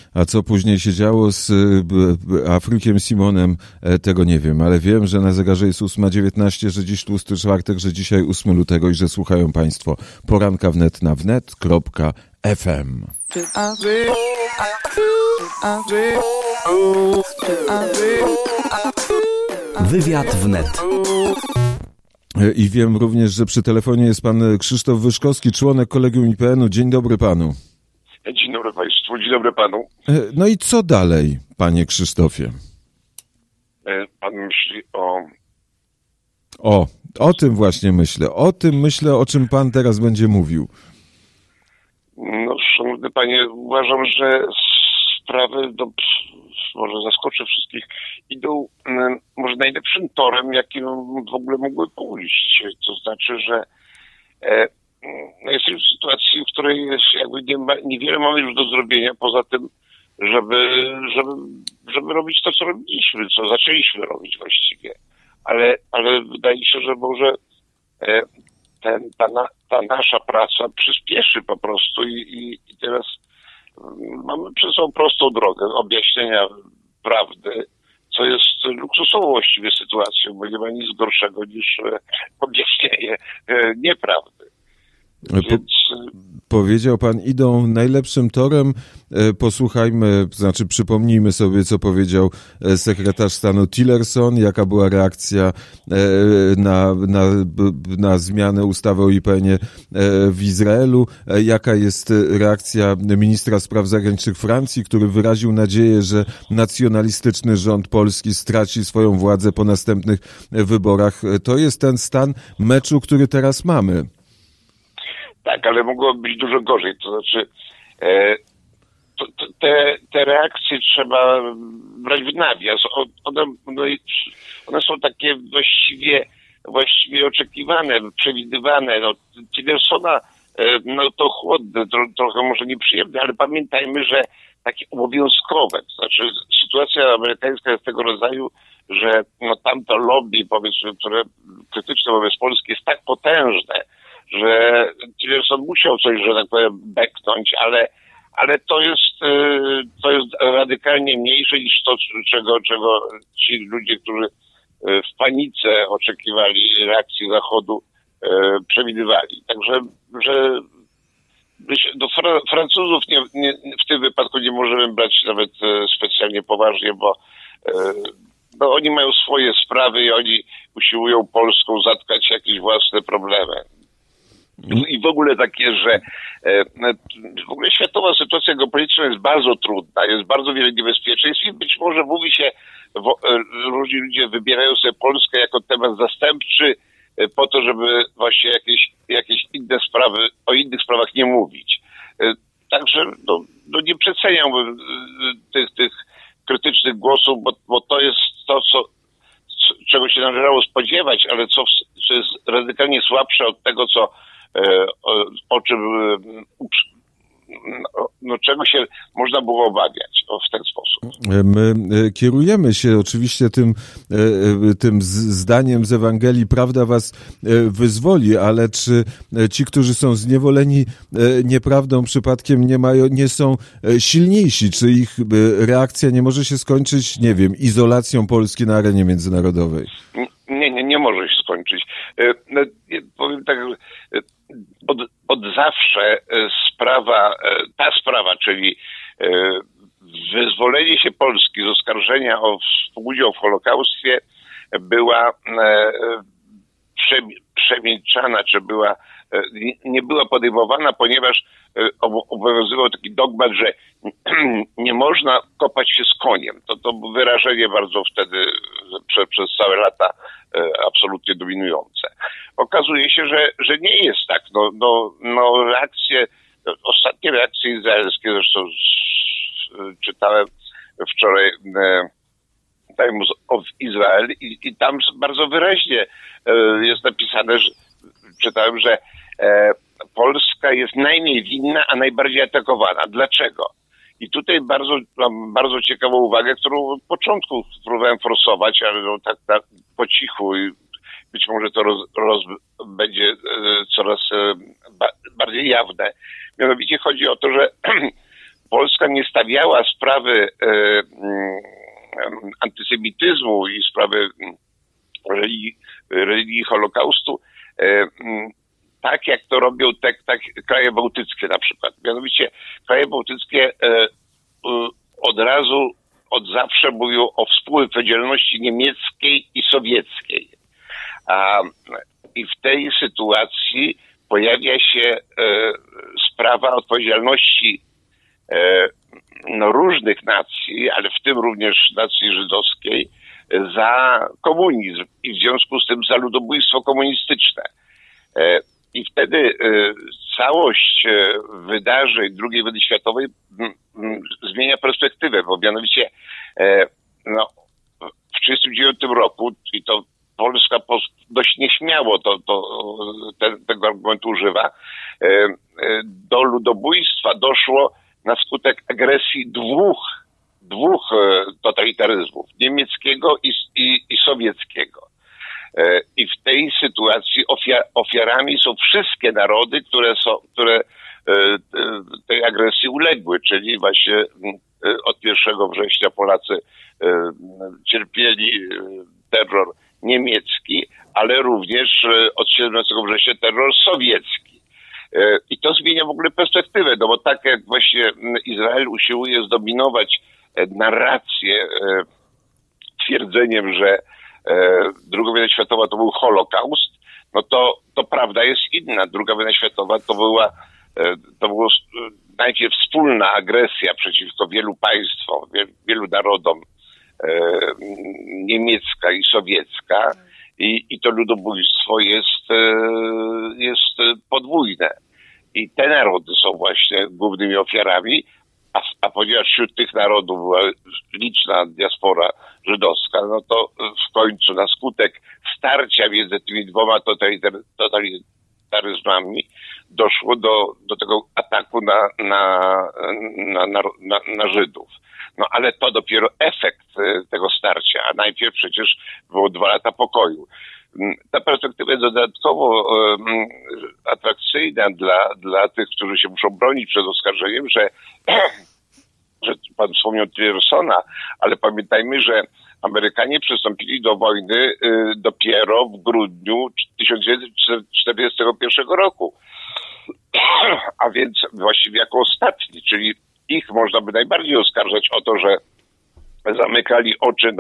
A co później się działo z Afrykiem Simonem, tego nie wiem, ale wiem, że na zegarze jest 8:19, że dziś tłusty czwartek, że dzisiaj 8 lutego i że słuchają Państwo poranka wnet na wnet.fm. Wywiad wnet. I wiem również, że przy telefonie jest pan Krzysztof Wyszkowski, członek Kolegium IPN-u. Dzień dobry panu. Dzień dobry państwu, dzień dobry panu. No i co dalej, panie Krzysztofie? Pan myśli o... O tym właśnie myślę. O tym myślę, o czym pan teraz będzie mówił. No, szanowny panie, uważam, że sprawy, może zaskoczę wszystkich, idą może najlepszym torem, jakim w ogóle mogły pójść. To znaczy, że jesteśmy w sytuacji, w której jakby niewiele mamy już do zrobienia, poza tym, żeby robić to, co robiliśmy, co zaczęliśmy robić właściwie. Ale wydaje się, że może ta nasza praca przyspieszy po prostu i teraz mamy przed sobą prostą drogę objaśnienia prawdy, co jest luksusową właściwie sytuacją, bo nie ma nic gorszego niż objaśnienie nieprawdy. Więc... Powiedział pan, idą najlepszym torem. Posłuchajmy, przypomnijmy sobie, co powiedział sekretarz stanu Tillerson, jaka była reakcja na zmianę ustawy o IPN-ie w Izraelu, jaka jest reakcja ministra spraw zagranicznych Francji, który wyraził nadzieję, że nacjonalistyczny rząd polski straci swoją władzę po następnych wyborach. To jest ten stan meczu, który teraz mamy. Tak, ale mogłoby być dużo gorzej. To znaczy te reakcje trzeba brać w nawias. One są takie właściwie oczekiwane, przewidywane. Tillersona to chłodne, trochę może nieprzyjemne, ale pamiętajmy, że takie obowiązkowe. To znaczy sytuacja amerykańska jest tego rodzaju, że tamto lobby, powiedzmy, które krytyczne wobec Polski jest tak potężne, że Tillerson musiał coś, że tak powiem, beknąć, ale to jest radykalnie mniejsze niż to, czego ci ludzie, którzy w panice oczekiwali reakcji Zachodu, przewidywali. Także, że do Francuzów w tym wypadku nie możemy brać nawet specjalnie poważnie, bo oni mają swoje sprawy i oni usiłują Polską zatkać jakieś własne problemy. I w ogóle takie, że w ogóle światowa sytuacja geopolityczna jest bardzo trudna, jest bardzo wiele niebezpieczeństw i być może mówi się, różni ludzie wybierają sobie Polskę jako temat zastępczy po to, żeby właśnie jakieś inne sprawy, o innych sprawach nie mówić. Także nie przeceniałbym tych krytycznych głosów, bo to jest to, czego się należało spodziewać, ale co jest radykalnie słabsze od tego, o czym czego się można było obawiać w ten sposób. My kierujemy się oczywiście tym zdaniem z Ewangelii, prawda was wyzwoli, ale czy ci, którzy są zniewoleni nieprawdą, przypadkiem nie są silniejsi? Czy ich reakcja nie może się skończyć, nie wiem, izolacją Polski na arenie międzynarodowej? Nie może się skończyć. Powiem tak, od zawsze ta sprawa, czyli wyzwolenie się Polski z oskarżenia o współudział w Holokaustie była przemilczana, czy nie była podejmowana, ponieważ obowiązywał taki dogmat, że nie można kopać się z koniem. To było wyrażenie bardzo wtedy przez całe lata absolutnie dominujące. Okazuje się, że nie jest tak. Ostatnie reakcje izraelskie, zresztą czytałem wczoraj Times of Israel i tam bardzo wyraźnie jest napisane, że czytałem, że Polska jest najmniej winna, a najbardziej atakowana. Dlaczego? I tutaj mam bardzo ciekawą uwagę, którą od początku próbowałem forsować, ale tak po cichu i być może to będzie coraz bardziej jawne. Mianowicie chodzi o to, że Polska nie stawiała sprawy antysemityzmu i sprawy religii Holokaustu tak, jak to robią tak kraje bałtyckie na przykład. Mianowicie kraje bałtyckie od razu, od zawsze mówią o współodpowiedzialności niemieckiej i sowieckiej. I w tej sytuacji pojawia się sprawa odpowiedzialności różnych nacji, ale w tym również nacji żydowskiej, za komunizm i w związku z tym za ludobójstwo komunistyczne. I wtedy całość wydarzeń II wojny światowej zmienia perspektywę, bo mianowicie w 1939 roku, i to Polska dość nieśmiało tego argumentu używa, do ludobójstwa doszło na skutek agresji dwóch totalitaryzmów, niemieckiego i sowieckiego. I w tej sytuacji ofiarami są wszystkie narody, które tej agresji uległy, czyli właśnie od 1 września Polacy cierpieli terror niemiecki, ale również od 17 września terror sowiecki. I to zmienia w ogóle perspektywę, no bo tak jak właśnie Izrael usiłuje zdominować narrację twierdzeniem, że II wojna światowa to był Holokaust, no to prawda jest inna. II wojna światowa to była najpierw wspólna agresja przeciwko wielu państwom, wielu narodom, niemiecka i sowiecka, i to ludobójstwo jest podwójne. I te narody są właśnie głównymi ofiarami, a ponieważ wśród tych narodów była liczna diaspora żydowska, no to w końcu na skutek starcia między tymi dwoma totalitaryzmami doszło do tego ataku na Żydów. No ale to dopiero efekt tego starcia, a najpierw przecież było 2 lata pokoju. Ta perspektywa jest dodatkowo atrakcyjna dla tych, którzy się muszą bronić przed oskarżeniem, że pan wspomniał Tillersona, ale pamiętajmy, że Amerykanie przystąpili do wojny dopiero w grudniu 1941 roku. A więc właściwie jako ostatni, czyli ich można by najbardziej oskarżać o to, że zamykali oczy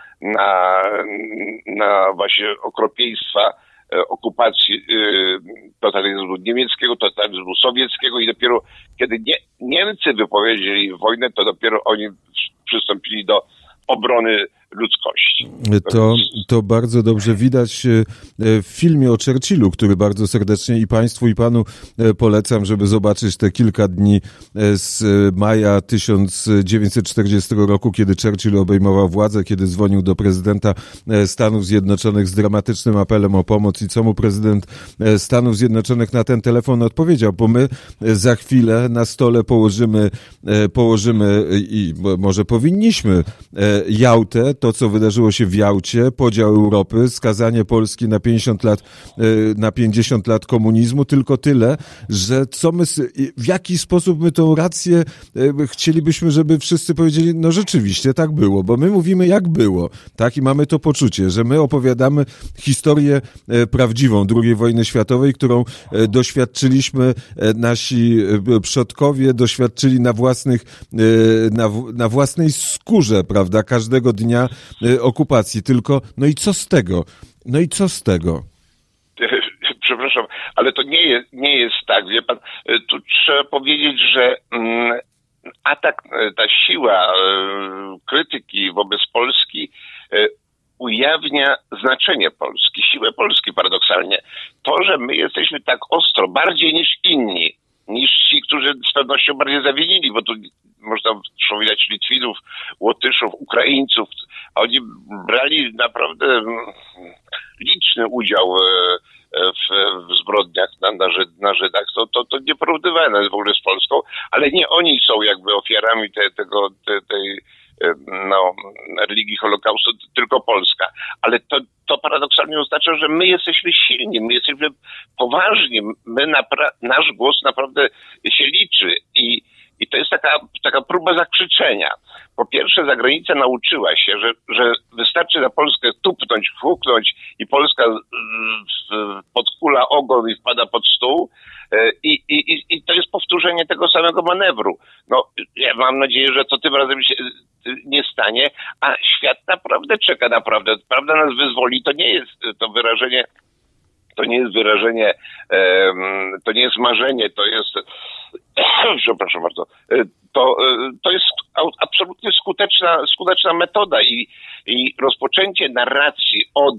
na właśnie okropieństwa okupacji totalizmu niemieckiego, totalizmu sowieckiego i dopiero kiedy Niemcy wypowiedzieli wojnę, to dopiero oni przystąpili do obrony ludzkości. To bardzo dobrze widać w filmie o Churchillu, który bardzo serdecznie i Państwu, i Panu polecam, żeby zobaczyć te kilka dni z maja 1940 roku, kiedy Churchill obejmował władzę, kiedy dzwonił do prezydenta Stanów Zjednoczonych z dramatycznym apelem o pomoc i co mu prezydent Stanów Zjednoczonych na ten telefon odpowiedział, bo my za chwilę na stole położymy i może powinniśmy Jałtę, to co wydarzyło się w Jałcie, podział Europy, skazanie Polski na 50 lat komunizmu, tylko tyle, że w jaki sposób my tą rację chcielibyśmy, żeby wszyscy powiedzieli, no rzeczywiście tak było, bo my mówimy jak było, tak, i mamy to poczucie, że my opowiadamy historię prawdziwą II wojny światowej, którą doświadczyliśmy, nasi przodkowie doświadczyli na własnej skórze, prawda, każdego dnia okupacji. Tylko, no i co z tego? No i co z tego? Przepraszam, ale to nie jest tak, wie pan, tu trzeba powiedzieć, że atak, ta siła krytyki wobec Polski ujawnia znaczenie Polski, siłę Polski paradoksalnie. To, że my jesteśmy tak ostro, bardziej niż inni, niż ci, którzy z pewnością bardziej zawinili, bo tu można wspominać Litwinów, Łotyszów, Ukraińców, a oni brali naprawdę liczny udział w zbrodniach na Żydach. To nieporównywalne jest w ogóle z Polską, ale nie oni są jakby ofiarami tej religii Holokaustu, tylko Polska. Ale to paradoksalnie oznacza, że my jesteśmy silni, my jesteśmy poważni, nasz głos naprawdę się liczy I to jest taka próba zakrzyczenia. Po pierwsze, zagranica nauczyła się, że wystarczy na Polskę tupnąć, huknąć i Polska podkula ogon i wpada pod stół. I to jest powtórzenie tego samego manewru. No, ja mam nadzieję, że to tym razem się nie stanie, a świat naprawdę czeka, naprawdę. Prawda nas wyzwoli, to nie jest to wyrażenie, to nie jest marzenie, to jest, przepraszam bardzo, to jest absolutnie skuteczna metoda i rozpoczęcie narracji od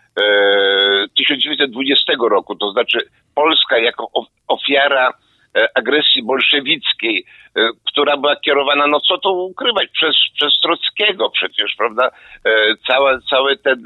1920 roku, to znaczy Polska jako ofiara agresji bolszewickiej, która była kierowana, no co to ukrywać, przez Trockiego przecież, prawda? Cały ten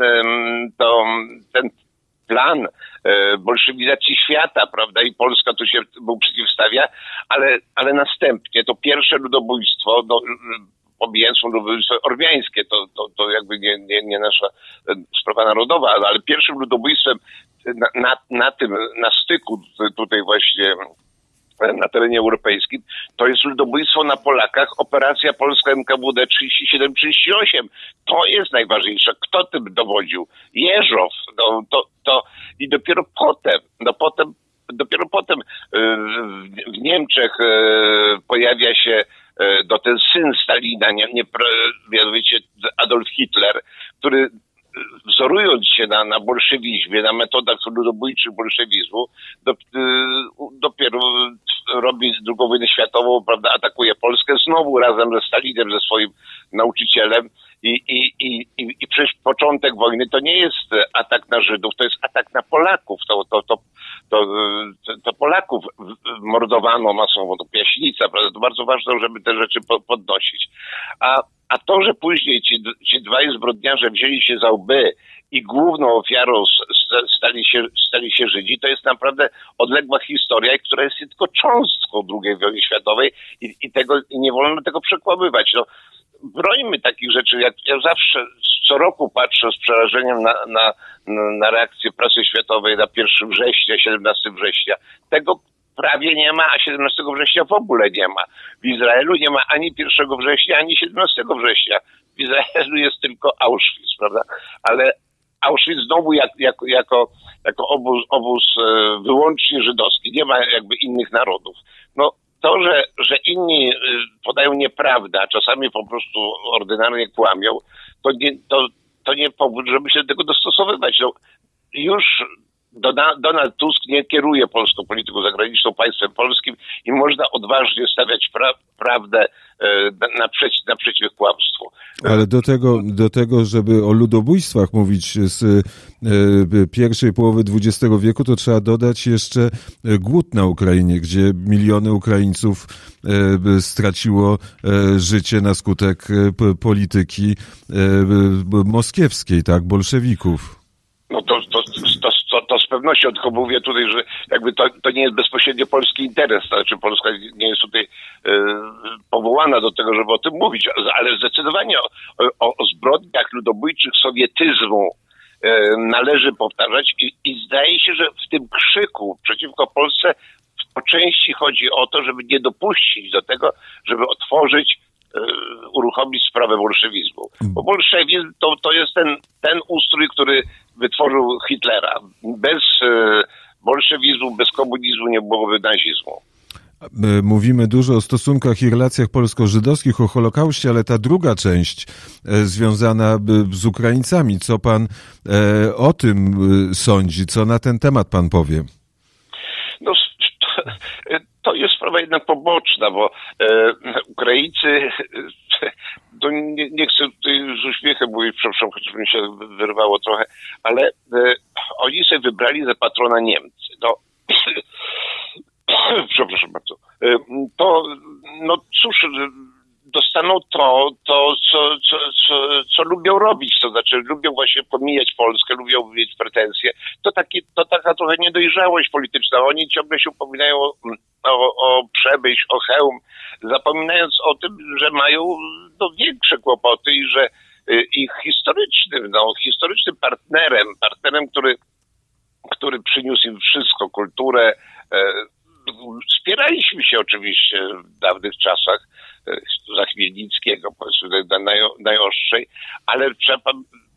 plan bolszewizacji świata, prawda, i Polska tu się mu przeciwstawia, ale następnie to pierwsze ludobójstwo, pomijając ludobójstwo ormiańskie, to jakby nie nasza sprawa narodowa, ale pierwszym ludobójstwem na styku tutaj właśnie na terenie europejskim, to jest ludobójstwo na Polakach, operacja polska MKWD 37-38. To jest najważniejsze. Kto tym dowodził? Jeżow. I dopiero potem w Niemczech pojawia się ten syn Stalina, mianowicie Adolf Hitler, który wzorując się na bolszewizmie, na metodach ludobójczych bolszewizmu, dopiero robi II wojnę światową, prawda, atakuje Polskę znowu razem ze Stalinem, ze swoim nauczycielem i przecież początek wojny to nie jest atak na Żydów, to jest atak na Polaków. To Polaków mordowano masowo, to Piaśnica, prawda, to bardzo ważne, żeby te rzeczy podnosić. A to, że później ci dwaj zbrodniarze wzięli się za łby i główną ofiarą stali się Żydzi, to jest naprawdę odległa historia, która jest tylko cząstką II wojny światowej i nie wolno tego przekłamywać. No, brońmy takich rzeczy, ja zawsze co roku patrzę z przerażeniem na reakcję prasy światowej na 1 września, 17 września. Tego prawie nie ma, a 17 września w ogóle nie ma. W Izraelu nie ma ani 1 września, ani 17 września. W Izraelu jest tylko Auschwitz, prawda? Ale Auschwitz znowu jako obóz wyłącznie żydowski. Nie ma jakby innych narodów. No to, że inni podają nieprawdę, a czasami po prostu ordynarnie kłamią, to nie powód, żeby się do tego dostosowywać. No, już Donald Tusk nie kieruje polską polityką zagraniczną, państwem polskim i można odważnie stawiać prawdę naprzeciw kłamstwu. Ale do tego, żeby o ludobójstwach mówić z pierwszej połowy XX wieku, to trzeba dodać jeszcze głód na Ukrainie, gdzie miliony Ukraińców straciło życie na skutek polityki moskiewskiej, tak, bolszewików. No to z pewnością, tylko mówię tutaj, że jakby to nie jest bezpośrednio polski interes, to znaczy Polska nie jest tutaj powołana do tego, żeby o tym mówić, ale zdecydowanie o zbrodniach ludobójczych sowietyzmu należy powtarzać i zdaje się, że w tym krzyku przeciwko Polsce po części chodzi o to, żeby nie dopuścić do tego, żeby uruchomić sprawę bolszewizmu. Bo bolszewizm to jest ten ustrój, który wytworzył Hitlera. Bez bolszewizmu, bez komunizmu nie byłoby nazizmu. Mówimy dużo o stosunkach i relacjach polsko-żydowskich, o Holokauście, ale ta druga część związana z Ukraińcami, co pan o tym sądzi? Co na ten temat pan powie? No, to jest sprawa jednak poboczna, bo Ukraińcy, to nie chcę tutaj z uśmiechem mówić, przepraszam, chociaż mi się wyrwało trochę, ale oni sobie wybrali za patrona Niemcy. No, przepraszam bardzo. No cóż, dostaną co lubią robić, to znaczy lubią właśnie pomijać Polskę, lubią mieć pretensje. To taka trochę niedojrzałość polityczna. Oni ciągle się upominają o Przemyśl, o Chełm, zapominając o tym, że mają większe kłopoty i że ich historycznym partnerem, który przyniósł im wszystko, kulturę, Wspieraliśmy się oczywiście w dawnych czasach za Chmielnickiego, powiedzmy najostrzej, ale trzeba,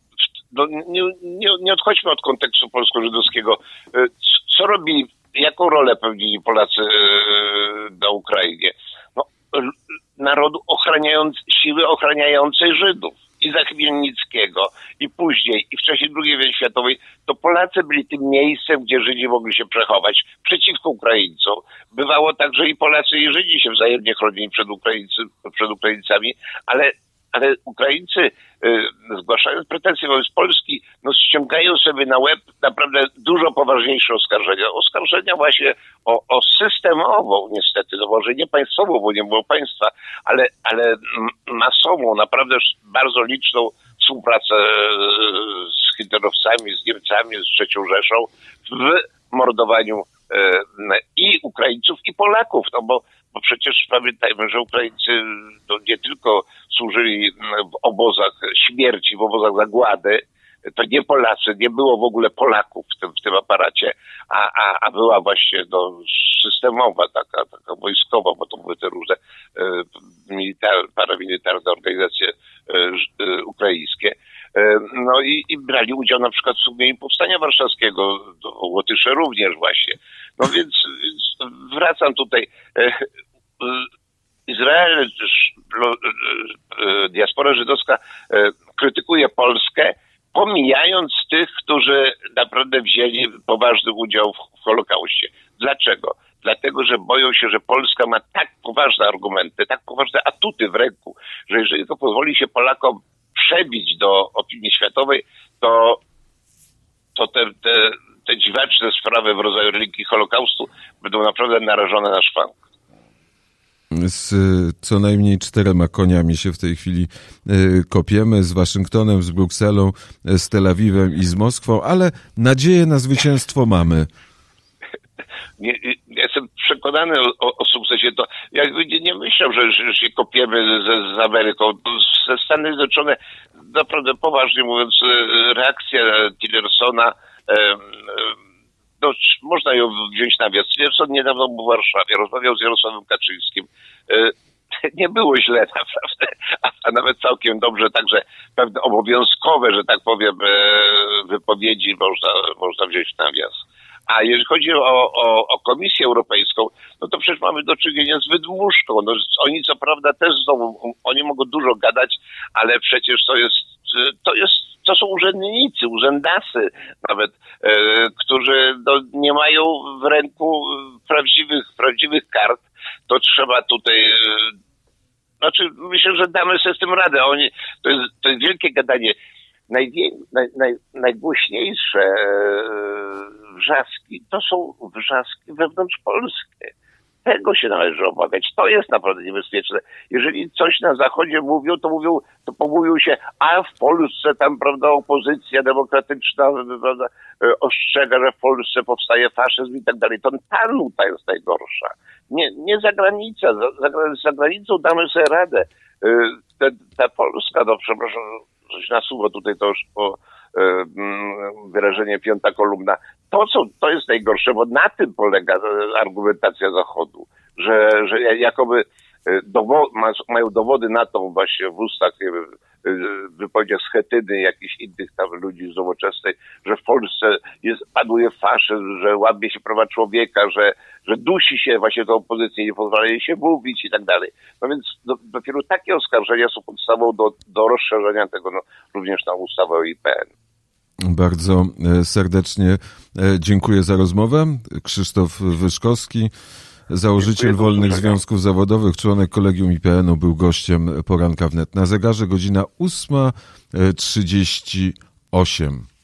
nie odchodźmy od kontekstu polsko-żydowskiego. Co robili, jaką rolę pełnili Polacy na Ukrainie? No, narodu siły ochraniającej Żydów. I za Chmielnickiego, i później, i wcześniej II wojny światowej, to Polacy byli tym miejscem, gdzie Żydzi mogli się przechować przeciwko Ukraińcom. Bywało tak, że i Polacy, i Żydzi się wzajemnie chronili przed Ukraińcami, ale Ukraińcy, zgłaszając pretensje wobec Polski, ściągają sobie na łeb naprawdę dużo poważniejsze oskarżenia. Oskarżenia właśnie o systemową, niestety, może nie państwową, bo nie było państwa, ale masową, naprawdę bardzo liczną współpracę z hitlerowcami, z Niemcami, z III Rzeszą w mordowaniu i Ukraińców, i Polaków, bo przecież pamiętajmy, że Ukraińcy nie tylko służyli w obozach śmierci, w obozach zagłady, to nie Polacy, nie było w ogóle Polaków w tym aparacie, a była właśnie systemowa, taka wojskowa, bo to były te różne paramilitarne organizacje ukraińskie. No i brali udział na przykład w sumieniu Powstania Warszawskiego, Łotysze również właśnie. No więc wracam tutaj. Izrael, diaspora żydowska krytykuje Polskę, pomijając tych, którzy naprawdę wzięli poważny udział w Holokauście. Dlaczego? Dlatego, że boją się, że Polska ma tak poważne argumenty, tak poważne atuty w ręku, że jeżeli to pozwoli się Polakom przebić do opinii światowej, to te dziwaczne sprawy w rodzaju religii Holokaustu będą naprawdę narażone na szwank. Z co najmniej 4 koniami się w tej chwili kopiemy, z Waszyngtonem, z Brukselą, z Tel Awiwem i z Moskwą, ale nadzieję na zwycięstwo mamy. Jestem przekonany o sukcesie. To jakby nie myślę, że się kopiemy z Ameryką. Stany Zjednoczone, naprawdę poważnie mówiąc, reakcja Tillersona, można ją wziąć na wiatr. Tillerson niedawno był w Warszawie, rozmawiał z Jarosławem Kaczyńskim. Nie było źle naprawdę, a nawet całkiem dobrze, także pewne obowiązkowe, że tak powiem, wypowiedzi można wziąć na wiatr. A jeżeli chodzi o Komisję Europejską, no to przecież mamy do czynienia z wydmuszką. No, oni co prawda też znowu, oni mogą dużo gadać, ale przecież to są urzędnicy, urzędasy nawet, którzy nie mają w ręku prawdziwych kart. To trzeba tutaj... myślę, że damy sobie z tym radę. To jest wielkie gadanie. Najgłośniejsze wrzaski to są wrzaski wewnątrzpolskie. Tego się należy obawiać. To jest naprawdę niebezpieczne. Jeżeli coś na Zachodzie mówią, to pomówią się, a w Polsce tam, prawda, opozycja demokratyczna, prawda, ostrzega, że w Polsce powstaje faszyzm i tak dalej. To ta nuta jest najgorsza. Nie zagranica. Za granicą damy sobie radę. Ta Polska, przepraszam, coś nasuwa tutaj to już wyrażenie piąta kolumna. To jest najgorsze, bo na tym polega argumentacja Zachodu, że jakoby mają dowody na to właśnie w ustach, w wypowiedziach Schetyny, jakichś innych tam ludzi z Nowoczesnej, że w Polsce panuje faszyzm, że łamie się prawa człowieka, że dusi się właśnie tą opozycję, nie pozwala jej się mówić i tak dalej. No więc dopiero takie oskarżenia są podstawą do rozszerzenia tego również na ustawę o IPN. Bardzo serdecznie dziękuję za rozmowę. Krzysztof Wyszkowski, założyciel Wolnych Związków Zawodowych, członek Kolegium IPN-u, był gościem Poranka Wnet. Na zegarze godzina 8:38.